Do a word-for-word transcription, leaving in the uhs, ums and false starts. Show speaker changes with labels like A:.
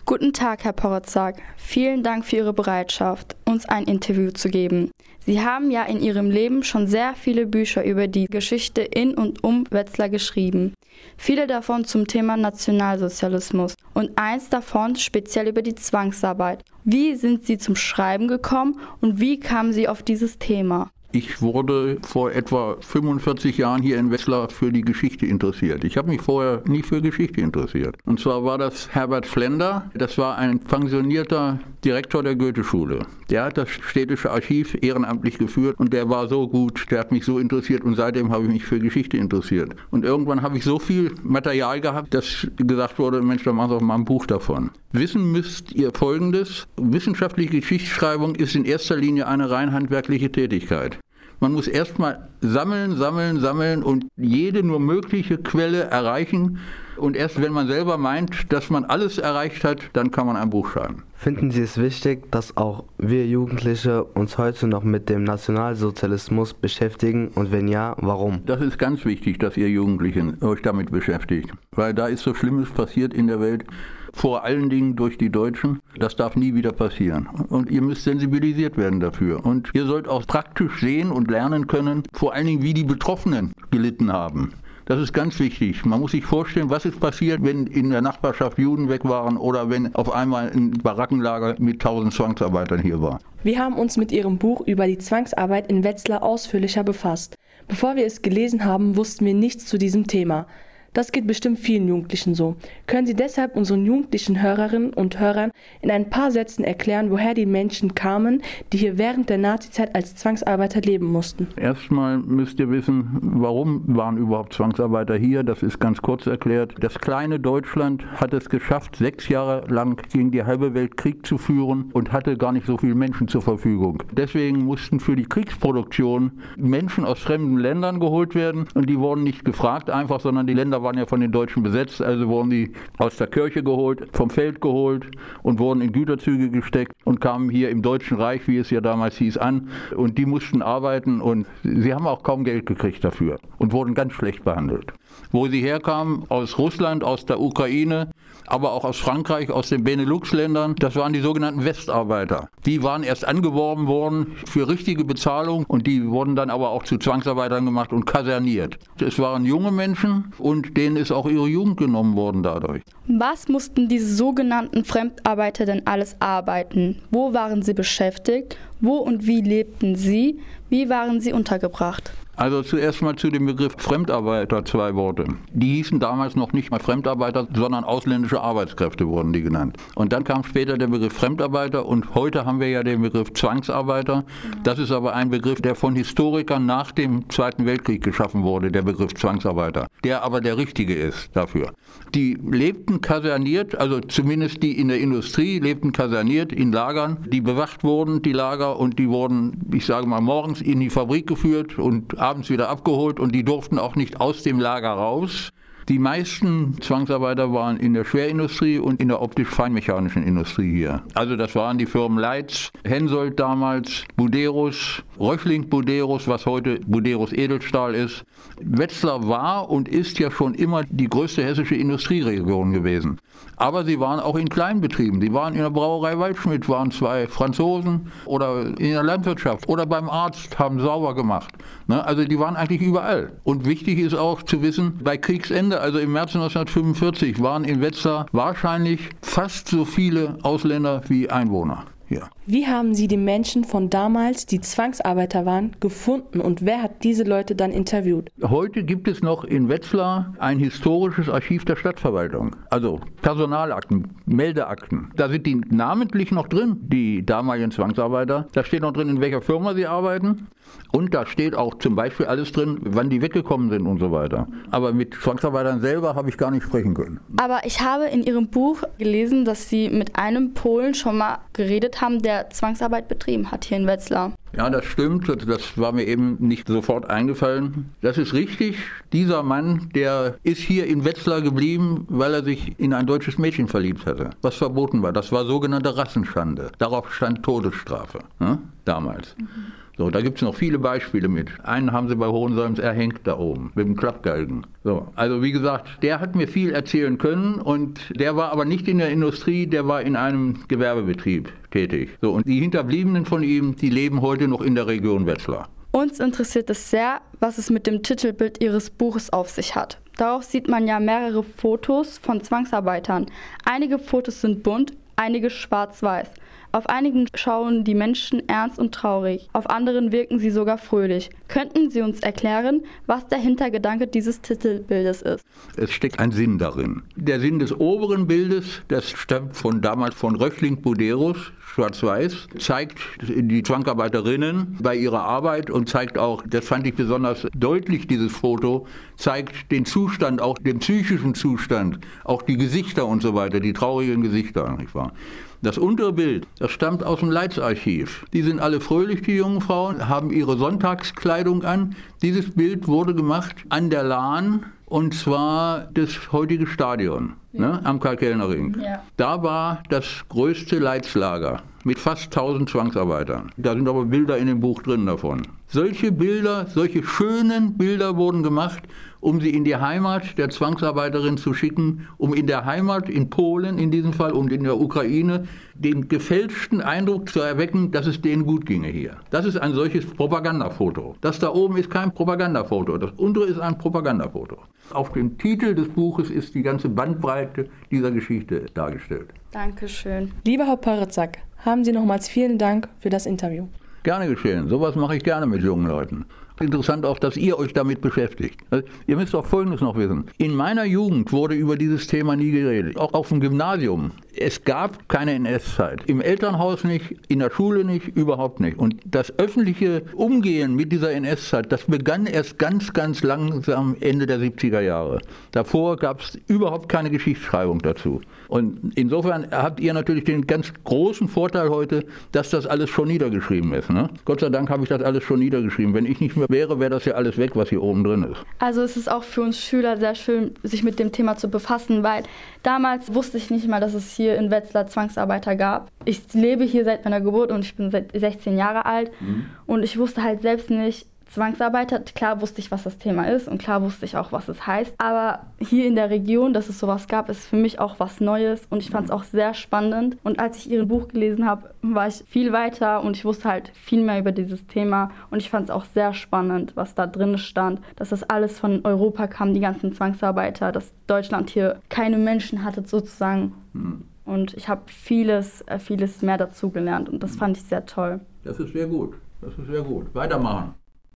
A: Guten Tag, Herr Porotzak. Vielen Dank für Ihre Bereitschaft, uns ein Interview zu geben. Sie haben ja in Ihrem Leben schon sehr viele Bücher über die Geschichte in und um Wetzlar geschrieben. Viele davon zum Thema Nationalsozialismus und eins davon speziell über die Zwangsarbeit. Wie sind Sie zum Schreiben gekommen und wie kamen Sie auf dieses Thema?
B: Ich wurde vor etwa fünfundvierzig Jahren hier in Wetzlar für die Geschichte interessiert. Ich habe mich vorher nie für Geschichte interessiert. Und zwar war das Herbert Flender, das war ein pensionierter Direktor der Goetheschule. Der hat das städtische Archiv ehrenamtlich geführt und der war so gut, der hat mich so interessiert und seitdem habe ich mich für Geschichte interessiert. Und irgendwann habe ich so viel Material gehabt, dass gesagt wurde, Mensch, da machen Sie auch mal ein Buch davon. Wissen müsst ihr Folgendes: Wissenschaftliche Geschichtsschreibung ist in erster Linie eine rein handwerkliche Tätigkeit. Man muss erstmal sammeln, sammeln, sammeln und jede nur mögliche Quelle erreichen. Und erst wenn man selber meint, dass man alles erreicht hat, dann kann man ein Buch schreiben.
C: Finden Sie es wichtig, dass auch wir Jugendliche uns heute noch mit dem Nationalsozialismus beschäftigen? Und wenn ja, warum?
B: Das ist ganz wichtig, dass ihr Jugendlichen euch damit beschäftigt. Weil da ist so Schlimmes passiert in der Welt. Vor allen Dingen durch die Deutschen. Das darf nie wieder passieren. Und ihr müsst sensibilisiert werden dafür. Und ihr sollt auch praktisch sehen und lernen können, vor allen Dingen, wie die Betroffenen gelitten haben. Das ist ganz wichtig. Man muss sich vorstellen, was ist passiert, wenn in der Nachbarschaft Juden weg waren oder wenn auf einmal ein Barackenlager mit tausend Zwangsarbeitern hier war.
D: Wir haben uns mit Ihrem Buch über die Zwangsarbeit in Wetzlar ausführlicher befasst. Bevor wir es gelesen haben, wussten wir nichts zu diesem Thema. Das geht bestimmt vielen Jugendlichen so. Können Sie deshalb unseren jugendlichen Hörerinnen und Hörern in ein paar Sätzen erklären, woher die Menschen kamen, die hier während der Nazizeit als Zwangsarbeiter leben mussten?
B: Erstmal müsst ihr wissen, warum waren überhaupt Zwangsarbeiter hier? Das ist ganz kurz erklärt. Das kleine Deutschland hat es geschafft, sechs Jahre lang gegen die halbe Welt Krieg zu führen und hatte gar nicht so viele Menschen zur Verfügung. Deswegen mussten für die Kriegsproduktion Menschen aus fremden Ländern geholt werden und die wurden nicht gefragt einfach, sondern die Länder waren ja von den Deutschen besetzt, also wurden die aus der Kirche geholt, vom Feld geholt und wurden in Güterzüge gesteckt und kamen hier im Deutschen Reich, wie es ja damals hieß, an und die mussten arbeiten und sie haben auch kaum Geld gekriegt dafür und wurden ganz schlecht behandelt. Wo sie herkamen, aus Russland, aus der Ukraine, aber auch aus Frankreich, aus den Benelux-Ländern, das waren die sogenannten Westarbeiter. Die waren erst angeworben worden für richtige Bezahlung und die wurden dann aber auch zu Zwangsarbeitern gemacht und kaserniert. Es waren junge Menschen und denen ist auch ihre Jugend genommen worden dadurch.
A: Was mussten diese sogenannten Fremdarbeiter denn alles arbeiten? Wo waren sie beschäftigt? Wo und wie lebten sie? Wie waren sie untergebracht?
B: Also zuerst mal zu dem Begriff Fremdarbeiter zwei Worte. Die hießen damals noch nicht mal Fremdarbeiter, sondern ausländische Arbeitskräfte wurden die genannt. Und dann kam später der Begriff Fremdarbeiter und heute haben wir ja den Begriff Zwangsarbeiter. Das ist aber ein Begriff, der von Historikern nach dem Zweiten Weltkrieg geschaffen wurde, der Begriff Zwangsarbeiter, der aber der richtige ist dafür. Die lebten kaserniert, also zumindest die in der Industrie lebten kaserniert in Lagern, die bewacht wurden, die Lager, und die wurden, ich sage mal, morgens in die Fabrik geführt und abends wieder abgeholt und die durften auch nicht aus dem Lager raus. Die meisten Zwangsarbeiter waren in der Schwerindustrie und in der optisch-feinmechanischen Industrie hier. Also das waren die Firmen Leitz, Hensoldt damals, Buderus, Röchling Buderus, was heute Buderus Edelstahl ist. Wetzlar war und ist ja schon immer die größte hessische Industrieregion gewesen. Aber sie waren auch in Kleinbetrieben. Sie waren in der Brauerei Waldschmidt, waren zwei Franzosen, oder in der Landwirtschaft oder beim Arzt, haben sauber gemacht. Also die waren eigentlich überall. Und wichtig ist auch zu wissen, bei Kriegsende, also im März neunzehnhundertfünfundvierzig, waren in Wetzlar wahrscheinlich fast so viele Ausländer wie Einwohner. Ja.
D: Wie haben Sie die Menschen von damals, die Zwangsarbeiter waren, gefunden und wer hat diese Leute dann interviewt?
B: Heute gibt es noch in Wetzlar ein historisches Archiv der Stadtverwaltung, also Personalakten, Meldeakten. Da sind die namentlich noch drin, die damaligen Zwangsarbeiter. Da steht noch drin, in welcher Firma sie arbeiten. Und da steht auch zum Beispiel alles drin, wann die weggekommen sind und so weiter. Aber mit Zwangsarbeitern selber habe ich gar nicht sprechen können.
A: Aber ich habe in Ihrem Buch gelesen, dass Sie mit einem Polen schon mal geredet haben, der Zwangsarbeit betrieben hat hier in Wetzlar.
B: Ja, das stimmt. Das war mir eben nicht sofort eingefallen. Das ist richtig. Dieser Mann, der ist hier in Wetzlar geblieben, weil er sich in ein deutsches Mädchen verliebt hatte, was verboten war. Das war sogenannte Rassenschande. Darauf stand Todesstrafe, ne? Damals. Mhm. So, da gibt es noch viele Beispiele mit. Einen haben sie bei Hohensolms erhängt da oben, mit dem Klappgalgen. So, also wie gesagt, der hat mir viel erzählen können und der war aber nicht in der Industrie, der war in einem Gewerbebetrieb tätig. So, und die Hinterbliebenen von ihm, die leben heute noch in der Region Wetzlar.
A: Uns interessiert es sehr, was es mit dem Titelbild Ihres Buches auf sich hat. Darauf sieht man ja mehrere Fotos von Zwangsarbeitern. Einige Fotos sind bunt, einige schwarz-weiß. Auf einigen schauen die Menschen ernst und traurig, auf anderen wirken sie sogar fröhlich. Könnten Sie uns erklären, was der Hintergedanke dieses Titelbildes ist?
B: Es steckt ein Sinn darin. Der Sinn des oberen Bildes, das stammt von damals von Röchling-Buderus, schwarz-weiß, zeigt die Zwangsarbeiterinnen bei ihrer Arbeit und zeigt auch, das fand ich besonders deutlich, dieses Foto, zeigt den Zustand, auch den psychischen Zustand, auch die Gesichter und so weiter, die traurigen Gesichter, nicht wahr? Das untere Bild, das stammt aus dem Leitzarchiv. Die sind alle fröhlich, die jungen Frauen, haben ihre Sonntagskleidung an. Dieses Bild wurde gemacht an der Lahn, und zwar das heutige Stadion, ja. ne, am Karl-Kellner-Ring. Ja. Da war das größte Leitslager mit fast tausend Zwangsarbeitern. Da sind aber Bilder in dem Buch drin davon. Solche Bilder, solche schönen Bilder wurden gemacht, um sie in die Heimat der Zwangsarbeiterin zu schicken, um in der Heimat, in Polen in diesem Fall und in der Ukraine, den gefälschten Eindruck zu erwecken, dass es denen gut ginge hier. Das ist ein solches Propagandafoto. Das da oben ist kein Propagandafoto, das untere ist ein Propagandafoto. Auf dem Titel des Buches ist die ganze Bandbreite dieser Geschichte dargestellt.
A: Dankeschön.
D: Lieber Herr Peretzak, haben Sie nochmals vielen Dank für das Interview.
B: Gerne geschehen. Sowas mache ich gerne mit jungen Leuten. Interessant auch, dass ihr euch damit beschäftigt. Also, ihr müsst auch Folgendes noch wissen. In meiner Jugend wurde über dieses Thema nie geredet. Auch auf dem Gymnasium. Es gab keine N S-Zeit. Im Elternhaus nicht, in der Schule nicht, überhaupt nicht. Und das öffentliche Umgehen mit dieser N S-Zeit, das begann erst ganz, ganz langsam Ende der siebziger Jahre. Davor gab es überhaupt keine Geschichtsschreibung dazu. Und insofern habt ihr natürlich den ganz großen Vorteil heute, dass das alles schon niedergeschrieben ist. Ne? Gott sei Dank habe ich das alles schon niedergeschrieben. Wenn ich nicht mehr wäre, wäre das ja alles weg, was hier oben drin ist.
A: Also es ist auch für uns Schüler sehr schön, sich mit dem Thema zu befassen, weil damals wusste ich nicht mal, dass es hier in Wetzlar Zwangsarbeiter gab. Ich lebe hier seit meiner Geburt und ich bin seit sechzehn Jahre alt mhm. und ich wusste halt selbst nicht, Zwangsarbeiter, klar wusste ich, was das Thema ist und klar wusste ich auch, was es heißt. Aber hier in der Region, dass es sowas gab, ist für mich auch was Neues und ich fand es auch sehr spannend. Und als ich ihr Buch gelesen habe, war ich viel weiter und ich wusste halt viel mehr über dieses Thema und ich fand es auch sehr spannend, was da drin stand, dass das alles von Europa kam, die ganzen Zwangsarbeiter, dass Deutschland hier keine Menschen hatte sozusagen. Mhm. Und ich habe vieles, vieles mehr dazu gelernt und das fand ich sehr toll.
B: Das ist sehr gut, das ist sehr gut. Weitermachen.